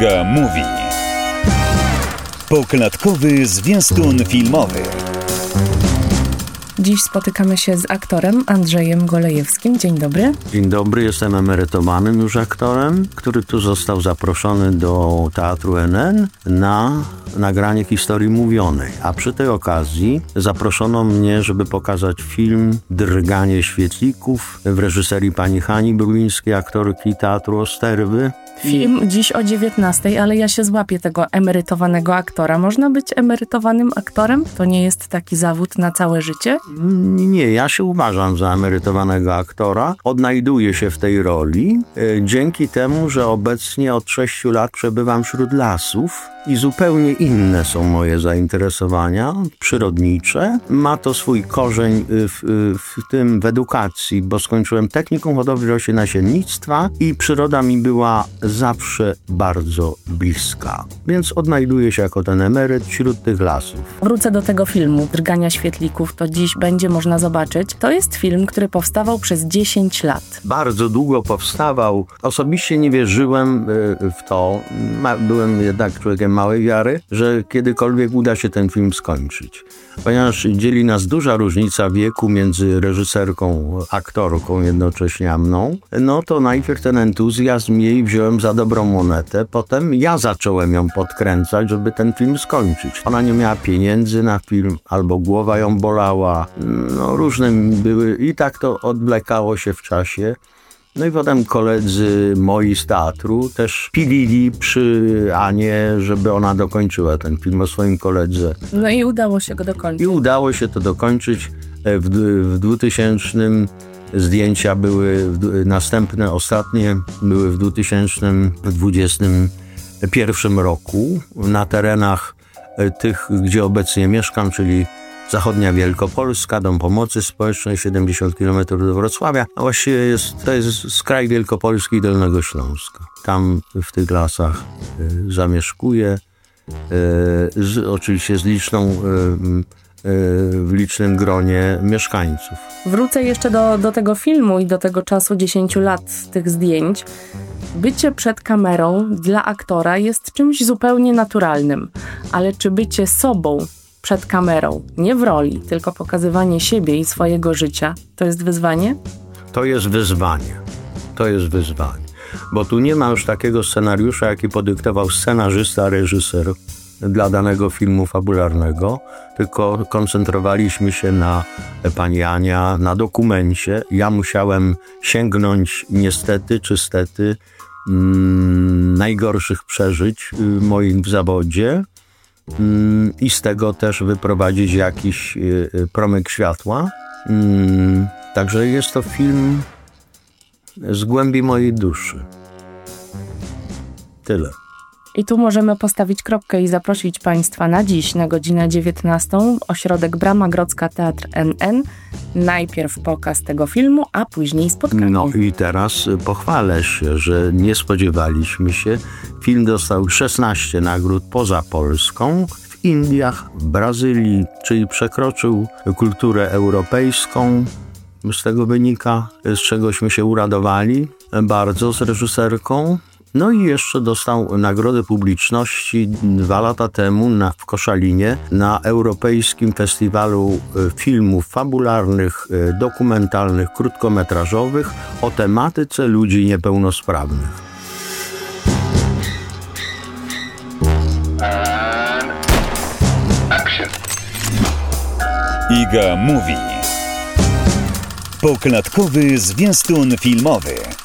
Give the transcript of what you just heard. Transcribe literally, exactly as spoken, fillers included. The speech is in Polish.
Iga Mówi. Poklatkowy zwiastun filmowy. Dziś spotykamy się z aktorem Andrzejem Golejewskim. Dzień dobry. Dzień dobry, jestem emerytowanym już aktorem, który tu został zaproszony do Teatru N N na nagranie historii mówionej. A przy tej okazji zaproszono mnie, żeby pokazać film Drganie świetlików w reżyserii pani Hani Brulińskiej, aktorki Teatru Osterwy. Film dziś o dziewiętnastej, ale ja się złapię tego emerytowanego aktora. Można być emerytowanym aktorem? To nie jest taki zawód na całe życie? Nie, ja się uważam za emerytowanego aktora. Odnajduję się w tej roli e, dzięki temu, że obecnie od sześciu lat przebywam wśród lasów i zupełnie inne są moje zainteresowania przyrodnicze. Ma to swój korzeń w, w tym w edukacji, bo skończyłem technikum hodowli roślin nasiennictwa i przyroda mi była zawsze bardzo bliska. Więc odnajduję się jako ten emeryt wśród tych lasów. Wrócę do tego filmu Drgania świetlików, to dziś będzie można zobaczyć. To jest film, który powstawał przez dziesięć lat. Bardzo długo powstawał. Osobiście nie wierzyłem w to. Byłem jednak człowiekiem małej wiary, że kiedykolwiek uda się ten film skończyć. Ponieważ dzieli nas duża różnica wieku między reżyserką, aktorką jednocześnie a mną, no to najpierw ten entuzjazm jej wziąłem za dobrą monetę, potem ja zacząłem ją podkręcać, żeby ten film skończyć. Ona nie miała pieniędzy na film, albo głowa ją bolała, no różne były i tak to odwlekało się w czasie. No i potem koledzy moi z teatru też pilili przy Anie, żeby ona dokończyła ten film o swoim koledze. No i udało się go dokończyć. I udało się to dokończyć. W, w dwutysięcznym zdjęcia były, w, następne, ostatnie były w dwa tysiące dwudziestym pierwszym roku na terenach tych, gdzie obecnie mieszkam, czyli Zachodnia Wielkopolska, Dom Pomocy Społecznej, siedemdziesiąt kilometrów do Wrocławia. A właściwie jest, to jest skraj Wielkopolski i Dolnego Śląska. Tam w tych lasach y, zamieszkuję, y, z, oczywiście z liczną, y, y, w licznym gronie mieszkańców. Wrócę jeszcze do, do tego filmu i do tego czasu dziesięciu lat tych zdjęć. Bycie przed kamerą dla aktora jest czymś zupełnie naturalnym, ale czy bycie sobą przed kamerą, nie w roli, tylko pokazywanie siebie i swojego życia, to jest wyzwanie? To jest wyzwanie. To jest wyzwanie. Bo tu nie ma już takiego scenariusza, jaki podyktował scenarzysta, reżyser dla danego filmu fabularnego, tylko koncentrowaliśmy się na pani Ania, na dokumencie. Ja musiałem sięgnąć niestety czy stety mm, najgorszych przeżyć y, moich w zawodzie, i z tego też wyprowadzić jakiś y, promyk światła. Mm, także jest to film z głębi mojej duszy. Tyle. I tu możemy postawić kropkę i zaprosić Państwa na dziś, na godzinę dziewiętnastą, ośrodek Brama Grodzka, Teatr N N. Najpierw pokaz tego filmu, a później spotkanie. No i teraz pochwalę się, że nie spodziewaliśmy się. Film dostał szesnaście nagród poza Polską, w Indiach, w Brazylii, czyli przekroczył kulturę europejską. Z tego wynika, z czegośmy się uradowali bardzo z reżyserką. No i jeszcze dostał nagrodę publiczności dwa lata temu na, w Koszalinie na Europejskim Festiwalu Filmów Fabularnych, Dokumentalnych, Krótkometrażowych o tematyce ludzi niepełnosprawnych. Iga Mówi. Poklatkowy zwiastun filmowy.